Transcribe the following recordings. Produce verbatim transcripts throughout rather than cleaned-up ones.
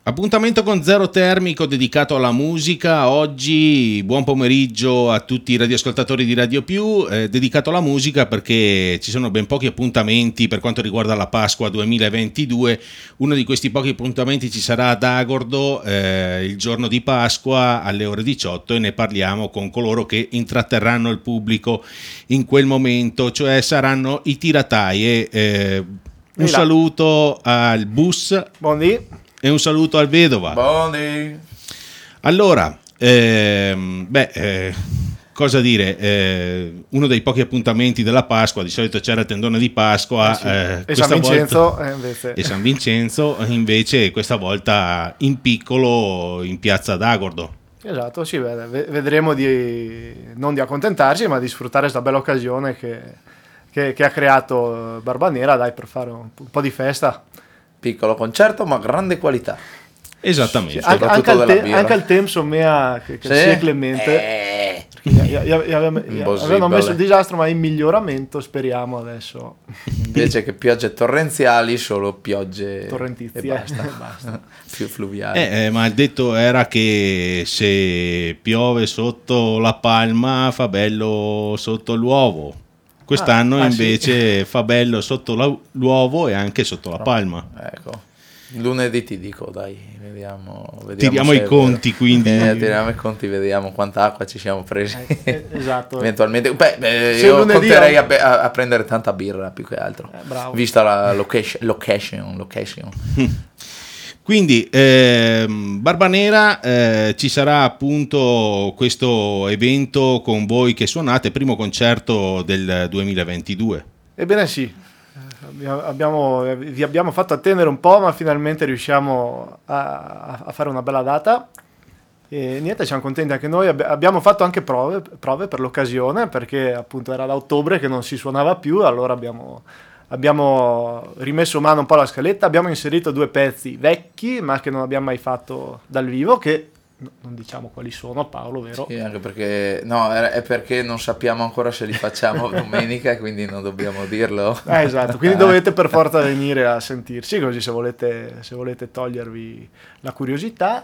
Appuntamento con Zero Termico dedicato alla musica. Oggi buon pomeriggio a tutti i radioascoltatori di Radio Più, eh, dedicato alla musica perché ci sono ben pochi appuntamenti per quanto riguarda la Pasqua duemilaventidue. Uno di questi pochi appuntamenti ci sarà ad Agordo eh, il giorno di Pasqua alle ore diciotto, e ne parliamo con coloro che intratterranno il pubblico in quel momento, cioè saranno i tiratai. E, eh, un saluto al Bus. Buondì. E un saluto al Vedova. Buondì. Allora, ehm, beh, eh, cosa dire? Eh, uno dei pochi appuntamenti della Pasqua, di solito c'era il tendone di Pasqua. Eh sì. eh, e San Vincenzo volta, eh, invece. E San Vincenzo, invece, questa volta in piccolo in piazza d'Agordo. Esatto, sì, vedremo di non di accontentarci, ma di sfruttare questa bella occasione che, che, che ha creato Barbanera, dai, per fare un, un po' di festa. Piccolo concerto ma grande qualità. Esattamente. Sì, anche, anche, al te- anche al tempo mea che, che sì? sia clemente eh. avevano messo il disastro, ma in miglioramento speriamo adesso. Invece che piogge torrenziali, solo piogge torrentizie e basta. basta. Più fluviali. Eh, eh, ma il detto era che se piove sotto la palma fa bello sotto l'uovo. Quest'anno ah, ah, invece sì. fa bello sotto la, l'uovo e anche sotto la palma. Ecco, lunedì ti dico, dai, vediamo. vediamo tiriamo i conti, quindi. Eh, tiriamo i conti, vediamo quanta acqua ci siamo presi. Eh, esatto. Eventualmente, beh, beh, io conterei a, be- a prendere tanta birra più che altro, eh, bravo. vista la location. location, location. Quindi eh, Barbanera, eh, ci sarà appunto questo evento con voi che suonate, primo concerto del duemilaventidue. Ebbene sì, abbiamo, vi abbiamo fatto attendere un po', ma finalmente riusciamo a, a fare una bella data. E niente, siamo contenti anche noi. Abbiamo fatto anche prove, prove per l'occasione, perché appunto era da ottobre che non si suonava più, allora abbiamo... Abbiamo rimesso mano un po' alla scaletta, abbiamo inserito due pezzi vecchi, ma che non abbiamo mai fatto dal vivo, che non diciamo quali sono, Paolo, vero? Sì, anche perché, no, è perché non sappiamo ancora se li facciamo domenica, quindi non dobbiamo dirlo. Eh, esatto, quindi dovete per forza venire a sentirci, così se volete, se volete togliervi la curiosità.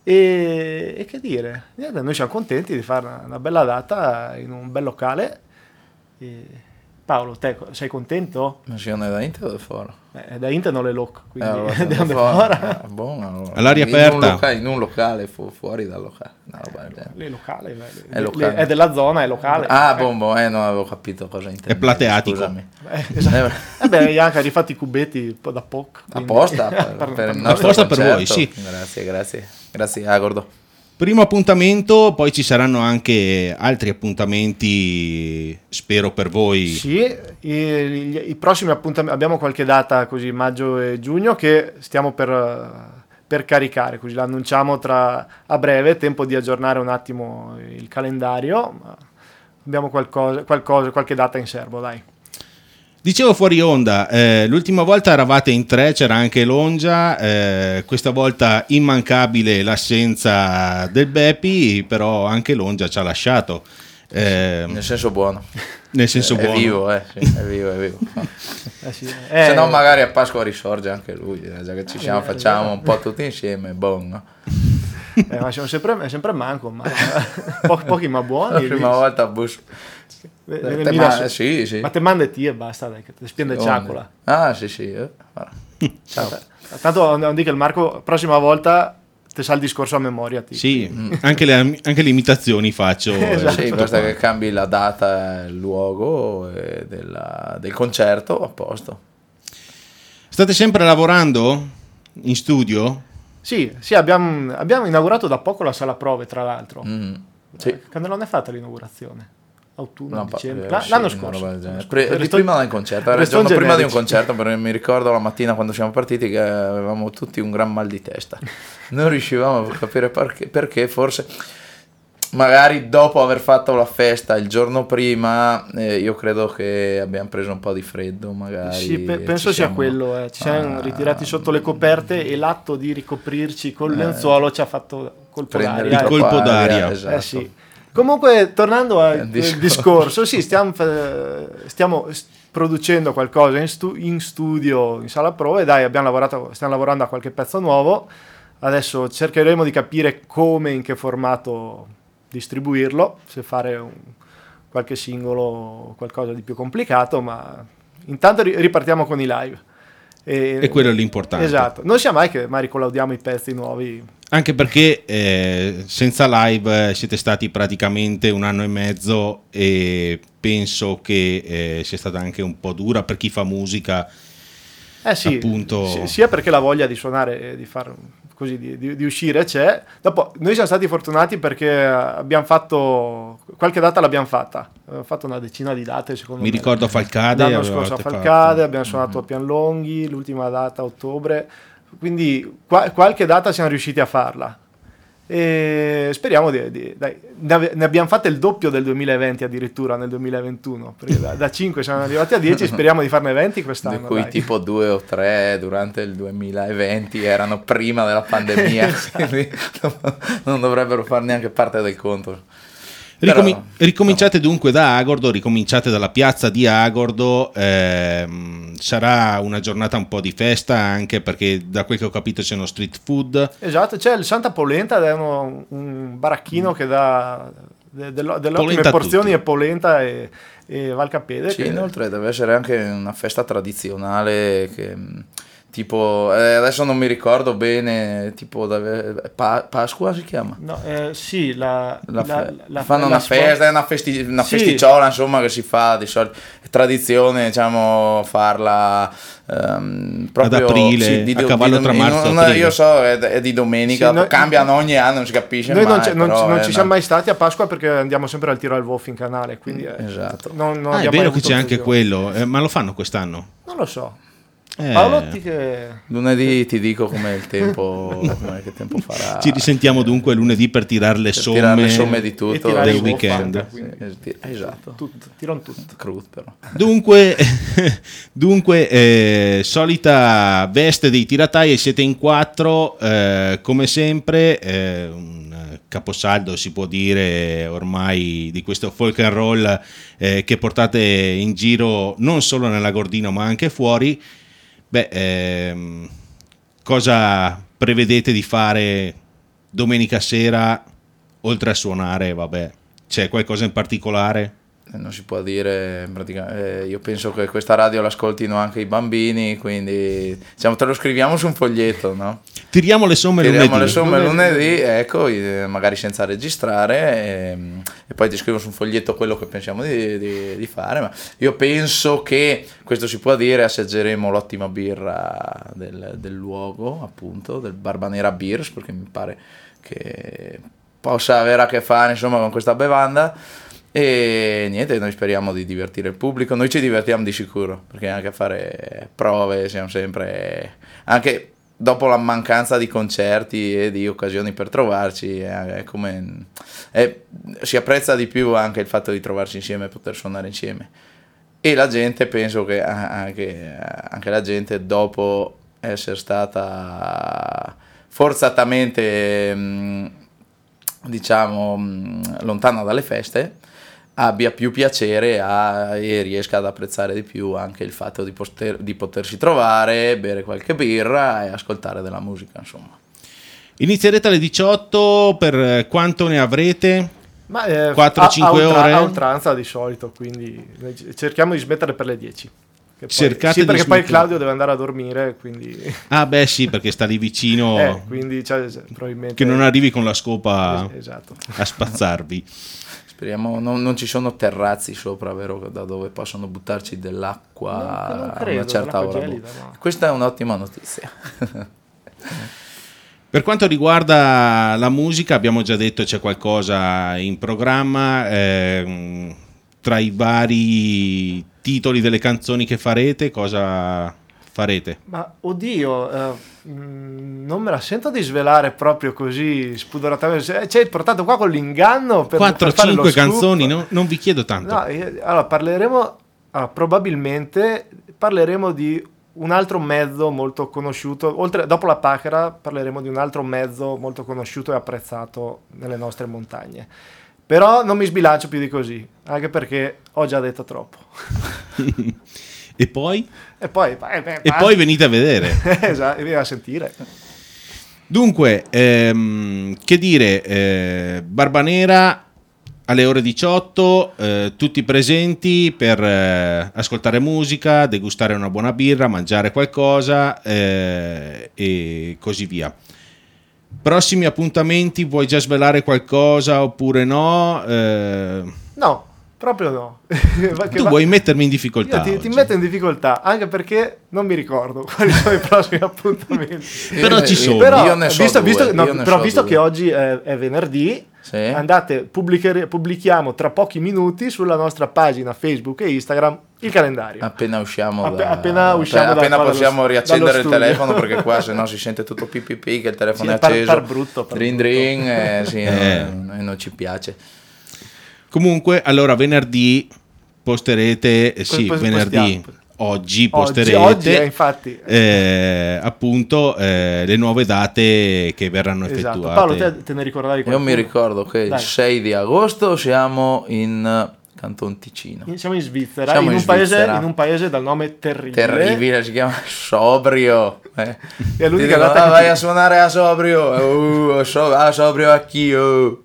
E, e che dire, noi siamo contenti di fare una, una bella data in un bel locale. E... Paolo, te sei contento? Ma se non è da Inter o da fuori? Eh, da Inter non le loc, quindi eh, allora, è da fuori. Ah, buono, allora. All'aria in aperta. Un locale, in un locale, fu- fuori dal locale. No, eh, le locale, le, è locale. Le, è della zona, è locale. Ah, eh. Bon, bon, eh, non avevo capito cosa intendi. È plateatico. Scusami. Eh, esatto. eh beh, Ianca ha rifatti i cubetti un po' da poco. Apposta per, per, per il nostro apposta concerto. Per voi, sì. Grazie, grazie. Grazie, Agordo. Primo appuntamento, poi ci saranno anche altri appuntamenti, spero per voi. Sì, i, i, i prossimi appuntamenti, abbiamo qualche data così, maggio e giugno, che stiamo per, per caricare, così l'annunciamo tra, a breve, tempo di aggiornare un attimo il calendario, abbiamo qualcosa, qualcosa, qualche data in serbo, dai. Dicevo fuori onda, eh, l'ultima volta eravate in tre, c'era anche Longia, eh, questa volta immancabile l'assenza del Beppi, però anche Longia ci ha lasciato. Eh, nel senso buono. Nel senso è, buono. È vivo, eh, sì, è vivo, è vivo. eh sì. eh, Se no magari a Pasqua risorge anche lui, già che ci siamo, eh, facciamo eh, un po' tutti insieme, buon, no? Eh, ma siamo sempre, è sempre manco, ma po- pochi ma buoni. La prima volta a Bus. Te te ma, ma, sì, sì. ma te manda e basta, dai, che ti spende ciacola. Ah, sì, sì. Eh. Ciao. Tanto non dico il Marco, prossima volta te sa il discorso a memoria. Tipo. Sì, mm. anche, le, anche le imitazioni faccio. Esatto. Sì, basta che cambi la data, il luogo e della, del concerto, a posto. State sempre lavorando in studio? Sì, sì, abbiamo, abbiamo inaugurato da poco la sala prove, tra l'altro. Mm. Sì. Quando non è fatta l'inaugurazione? Autunno, no, dicembre, eh, sì, l'anno scorso, l'anno scorso. Pre- Resto- prima del concerto, era il giorno prima di un concerto, perché mi ricordo la mattina quando siamo partiti che avevamo tutti un gran mal di testa, non riuscivamo a capire perché, perché forse magari dopo aver fatto la festa il giorno prima, eh, io credo che abbiamo preso un po' di freddo magari. Sì, pe- penso sia siamo... quello, eh. ci siamo ah, ritirati sotto le coperte e l'atto di ricoprirci col eh, lenzuolo ci ha fatto colpo d'aria. Il colpo d'aria, esatto. Eh sì. Comunque, tornando al discorso, discorso sì, stiamo, stiamo producendo qualcosa in, stu- in studio, in sala prove, dai, abbiamo lavorato, stiamo lavorando a qualche pezzo nuovo, Adesso cercheremo di capire come, in che formato distribuirlo, se fare un, qualche singolo o qualcosa di più complicato, ma intanto ripartiamo con i live. E, e quello è l'importante. Esatto, non sia mai che mai ricollaudiamo i pezzi nuovi. Anche perché eh, senza live siete stati praticamente un anno e mezzo e penso che eh, sia stata anche un po' dura per chi fa musica. Eh sì, appunto... sia perché la voglia di suonare e di far così di, di, di uscire c'è. Dopo noi siamo stati fortunati perché abbiamo fatto qualche data l'abbiamo fatta. Abbiamo fatto una decina di date, secondo Mi me. ricordo a Falcade. L'anno scorso a Falcade, fatto. abbiamo suonato mm-hmm. a Pianlonghi, l'ultima data a ottobre. Quindi qua, qualche data siamo riusciti a farla. E speriamo di, di dai, ne abbiamo fatte il doppio del duemilaventi addirittura nel duemilaventuno, perché da, da cinque siamo arrivati a dieci, speriamo di farne venti quest'anno, di cui dai. tipo due o tre durante il duemilaventi erano prima della pandemia. Quindi non dovrebbero far neanche parte del conto. Ricomi- Però, ricominciate no. dunque da Agordo, ricominciate dalla piazza di Agordo, ehm, sarà una giornata un po' di festa, anche perché da quel che ho capito c'è uno street food. Esatto, c'è il Santa Polenta, è uno, un baracchino mm. che dà de, de, de, delle ottime porzioni e polenta e, e Valcapede. Sì, che... inoltre deve essere anche una festa tradizionale che... tipo eh, adesso non mi ricordo bene, tipo pa- Pasqua si chiama? No, eh, sì, la, la, la, la fanno la una festa, è una, festi- una sì. festicciola insomma che si fa di solito, è tradizione diciamo farla um, proprio ad aprile, sì, di, a cavallo di, tra marzo e aprile. aprile. Io so è, è di domenica, sì, noi, cambiano ogni anno, non si capisce noi mai. Non, non, però non ci una... siamo mai stati a Pasqua perché andiamo sempre al tiro al Wolf in canale, quindi eh, esatto. non, non ah, è vero che c'è occasione. anche quello, eh, ma lo fanno quest'anno? Non lo so. Eh. Paolotti che... lunedì ti dico com'è il tempo, com'è che tempo farà. Ci risentiamo dunque lunedì per tirare le per somme, tirare le somme di tutto del weekend. Sì, esatto, tutto, tirano tutto. Crude, però. Dunque, dunque eh, solita veste dei tiratai, siete in quattro, eh, come sempre, eh, un caposaldo si può dire ormai di questo folk and roll eh, che portate in giro non solo nella Gordino ma anche fuori. Beh, ehm, cosa prevedete di fare domenica sera oltre a suonare? Vabbè, c'è qualcosa in particolare? Non si può dire, praticamente, eh, io penso che questa radio l'ascoltino anche i bambini, quindi diciamo, te lo scriviamo su un foglietto, no? Tiriamo le somme Tiriamo lunedì. le somme lunedì, ecco, magari senza registrare, e, e poi ti scrivo su un foglietto quello che pensiamo di, di, di fare. Ma io penso che, questo si può dire, assaggeremo l'ottima birra del, del luogo, appunto, del Barbanera Beers, perché mi pare che possa avere a che fare, insomma, con questa bevanda. E niente, noi speriamo di divertire il pubblico, noi ci divertiamo di sicuro, perché anche a fare prove siamo sempre, anche dopo la mancanza di concerti e di occasioni per trovarci, è come, è, si apprezza di più anche il fatto di trovarci insieme e poter suonare insieme. E la gente, penso che anche, anche la gente, dopo essere stata forzatamente, diciamo, lontana dalle feste, abbia più piacere a, e riesca ad apprezzare di più anche il fatto di, poter, di potersi trovare, bere qualche birra e ascoltare della musica, insomma. Inizierete alle diciotto, per quanto ne avrete? Ma eh, quattro cinque a, a ore? A oltranza di solito, quindi cerchiamo di smettere per le dieci. Poi, Cercate sì, perché di poi smettere. Claudio deve andare a dormire, quindi... Ah beh sì, perché sta lì vicino, eh, quindi cioè, probabilmente... che non arrivi con la scopa es- esatto. a spazzarvi. Speriamo non, non ci sono terrazzi sopra, vero, da dove possono buttarci dell'acqua non, non credo, a una certa ora. gelida, no. Questa è un'ottima notizia. Per quanto riguarda la musica, abbiamo già detto c'è qualcosa in programma, ehm, tra i vari titoli delle canzoni che farete, cosa farete? Ma oddio, eh, mh, non me la sento di svelare proprio così spudoratamente. Ci hai portato qua con l'inganno per quattro cinque canzoni, no? Non vi chiedo tanto. No, io, allora parleremo, allora, probabilmente parleremo di un altro mezzo molto conosciuto, oltre, dopo la Pachera parleremo di un altro mezzo molto conosciuto e apprezzato nelle nostre montagne. Però non mi sbilancio più di così, anche perché ho già detto troppo. E poi? E poi, beh, beh, e poi venite a vedere. Esatto, venite a sentire. Dunque, ehm, che dire, eh, Barbanera alle ore diciotto, eh, tutti presenti per eh, ascoltare musica, degustare una buona birra, mangiare qualcosa eh, e così via. Prossimi appuntamenti, vuoi già svelare qualcosa oppure no? Eh... No, proprio no. Tu va... vuoi mettermi in difficoltà? Io ti, ti metto in difficoltà, anche perché non mi ricordo quali sono i prossimi appuntamenti. Però ci sono. Però, io ne so visto, due, visto, no, io ne però so visto due. che oggi è, è venerdì, sì. andate, pubblicare, pubblichiamo tra pochi minuti sulla nostra pagina Facebook e Instagram il calendario. Appena usciamo App- da, appena usciamo appena, da, appena possiamo dallo, riaccendere dallo il telefono, perché qua se no si sente tutto pipì che il telefono sì, è par, acceso, par brutto, par drin brutto. drin, eh, sì, eh. no, non, non ci piace. Comunque, allora venerdì posterete, eh, sì, Poi venerdì, postiamo. oggi posterete, oggi, oggi, eh, infatti. Eh, appunto, eh, le nuove date che verranno Esatto. effettuate. Paolo, te, te ne ricordavi qualcuno? Io mi ricordo che Dai. il sei di agosto siamo in Canton Ticino. Siamo in Svizzera, Siamo in, in un paese, Svizzera. in un paese dal nome terribile. Terribile, si chiama Sobrio. Eh. È l'unica Ti dico, data "Ah, che vai ti- a suonare a Sobrio, uh, so, a Sobrio anch'io."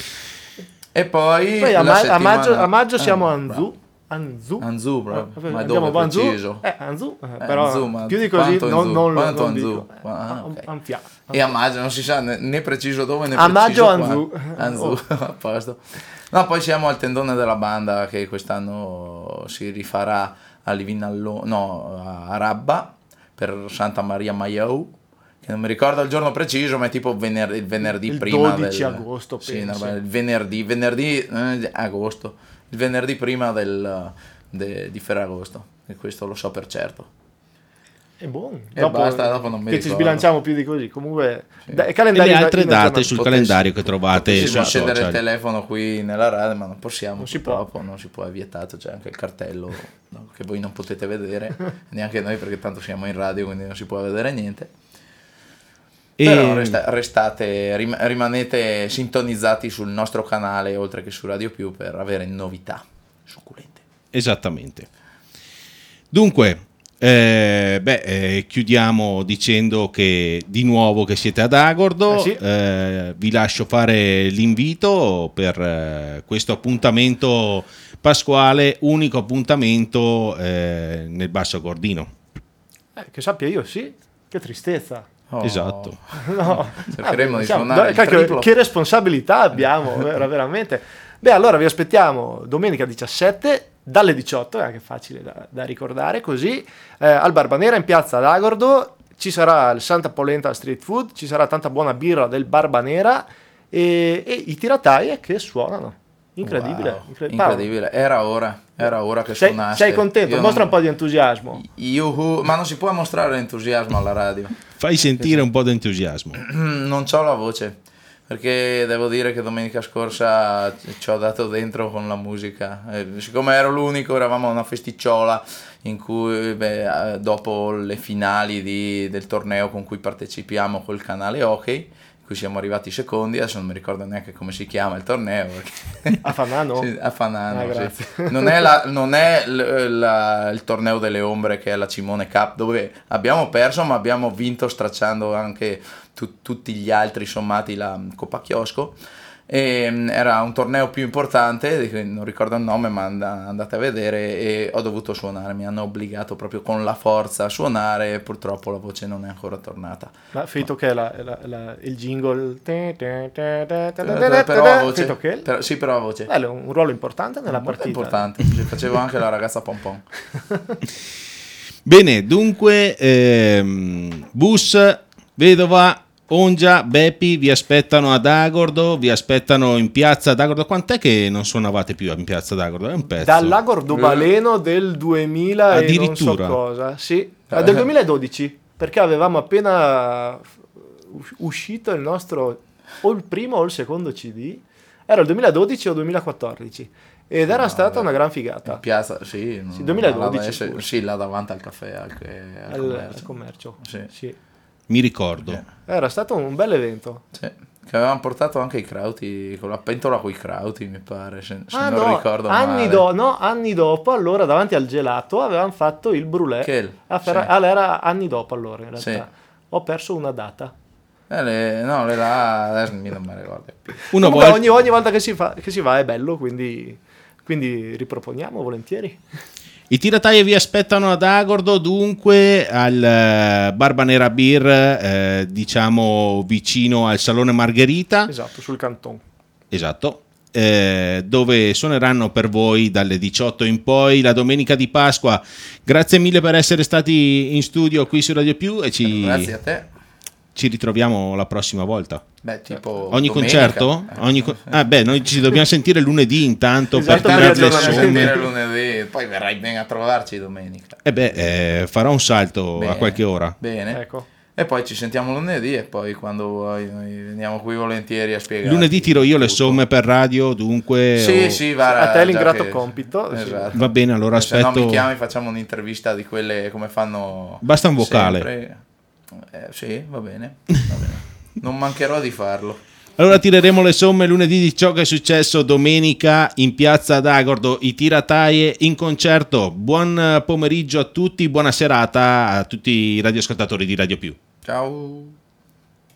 E poi, Poi a, la ma- a settimana- maggio, a maggio siamo a Eh, Anzù. Anzù, Anzù, bravo. Eh, Ma andiamo dove a Anzù. preciso? Eh, Anzù, eh, Eh, però Anzù, ma più di così quanto non, Anzù? non lo Quanto non Anzù? dico. Eh, Ah, a- ok. Anfia. E a maggio non si sa né, né preciso dove né A preciso maggio quando. Anzù. Anzù, Oh. a posto. No, poi siamo al tendone della banda che quest'anno si rifarà a Livinallo, no, a Rabba per Santa Maria Maiou, che non mi ricordo il giorno preciso, ma è tipo vener- il venerdì Il prima dodici del, agosto, sì, penso. no, il venerdì, venerdì eh, agosto, il venerdì prima del, de- di Ferragosto, e questo lo so per certo. È buono. E basta, dopo non mi che ci ricordo. sbilanciamo più di così. Comunque, Sì. dai, E calendario le in- altre in date aggiornamento. sul Potessi- calendario che trovate Potessi sui accendere il social. telefono qui nella radio, ma non possiamo, Non si può. purtroppo, non si può, è vietato, c'è anche il cartello, no, che voi non potete vedere, neanche noi perché tanto siamo in radio, quindi non si può vedere niente. E- Però resta- restate, rim- rimanete sintonizzati sul nostro canale oltre che su Radio Più per avere novità succulente. Esattamente. Dunque, eh, beh, eh, chiudiamo dicendo che di nuovo che siete ad Agordo, Eh sì. eh, vi lascio fare l'invito per eh, questo appuntamento pasquale, unico appuntamento eh, nel Basso Agordino. Eh, che sappia io, sì. Che tristezza. Oh, Esatto. No. Cercheremo Ah, di siamo- suonare il cacchio, triplo. che responsabilità abbiamo, vera- veramente. Beh, allora vi aspettiamo domenica diciassette dalle diciotto, è anche facile da, da ricordare così, eh, al Barbanera in piazza ad Agordo. Ci sarà il Santa Polenta Street Food, ci sarà tanta buona birra del Barbanera e, e i tiratai che suonano. Incredibile. Wow, incre- Paolo, incredibile. Era ora, era ora che sei, suonaste. sei contento? Io Mostra non- un po' di entusiasmo. Yuhu, ma non si può mostrare entusiasmo alla radio. Fai sentire un po' di entusiasmo. Non c'ho la voce, perché devo dire che domenica scorsa ci ho dato dentro con la musica. Eh, siccome ero l'unico, eravamo a una festicciola in cui, beh, eh, dopo le finali di- del torneo con cui partecipiamo col canale hockey, in cui siamo arrivati secondi, adesso non mi ricordo neanche come si chiama il torneo. perché- A Fanano? Sì, a Fanano, Ah, sì. grazie. Non è, la- non è l- la- il torneo delle ombre che è la Cimone Cup, dove abbiamo perso ma abbiamo vinto stracciando anche tu- tutti gli altri sommati la Coppa Chiosco. E, mm, era un torneo più importante, di cui non ricordo il nome, ma and- andate a vedere, e ho dovuto suonare, mi hanno obbligato proprio con la forza a suonare e purtroppo la voce non è ancora tornata. Ma Fito che è la- la- la- il jingle. Però a voce, Fito che? però- sì, però a voce. Eh, un ruolo importante nella Molto partita. importante, ci facevo anche la ragazza pompon. Bene, dunque, ehm, Bus, Vedova, Ongia, Beppi vi aspettano ad Agordo, vi aspettano in piazza ad Agordo. Quant'è che non suonavate più in piazza ad Agordo? È un pezzo. Dall'Agordo Baleno del duemila e non so Addirittura? cosa. Sì, eh, del duemiladodici, perché avevamo appena us- uscito il nostro o il primo o il secondo C D. Era il duemiladodici o duemilaquattordici ed era No, stata beh. una gran In figata piazza, sì, non- duemiladodici là adesso- pure. sì, là davanti al caffè, al, al al commercio. al commercio. Sì. Sì. Mi ricordo. Sì. Era stato un bel evento. Sì, che avevamo portato anche i crauti, con la pentola con i crauti, mi pare, se, se Ah non no, ricordo anni, male. do- no, anni dopo, allora davanti al gelato avevamo fatto il brûlé. Che- A Ferra- sì. ah, era anni dopo allora in realtà. Sì. Ho perso una data. Eh, le, no, le là, adesso non mi ricordo più. Una volta... ogni, ogni volta che si, fa, che si va è bello, quindi, quindi riproponiamo volentieri. I tirataie vi aspettano ad Agordo, dunque al Barbanera Beer, eh, diciamo vicino al Salone Margherita. Esatto, sul Canton. Esatto. Eh, dove suoneranno per voi dalle diciotto in poi la domenica di Pasqua. Grazie mille per essere stati in studio qui su Radio Più e ci, grazie a te. Ci ritroviamo la prossima volta. Beh, tipo ogni domenica. Concerto? Ogni con... ah, beh, noi ci dobbiamo sentire lunedì intanto esatto, per tirare le somme. Lunedì, poi verrai ben a trovarci domenica. E eh beh, eh, farò un salto bene, a qualche ora. Bene. Ecco. E poi ci sentiamo lunedì e poi quando vuoi noi veniamo qui volentieri a spiegare. Lunedì tiro io tutto. Le somme per radio, dunque. Sì, o... sì, va a te l'ingrato che... compito. Esatto. Va bene, allora se aspetto. Se no mi chiami, facciamo un'intervista di quelle come fanno. Basta un vocale. Sempre. Eh, sì, va bene, va bene. Non mancherò di farlo. Allora tireremo le somme lunedì di ciò che è successo domenica in piazza d'Agordo, i tirataie in concerto. Buon pomeriggio a tutti, buona serata a tutti i radioascoltatori di Radio Più. Ciao.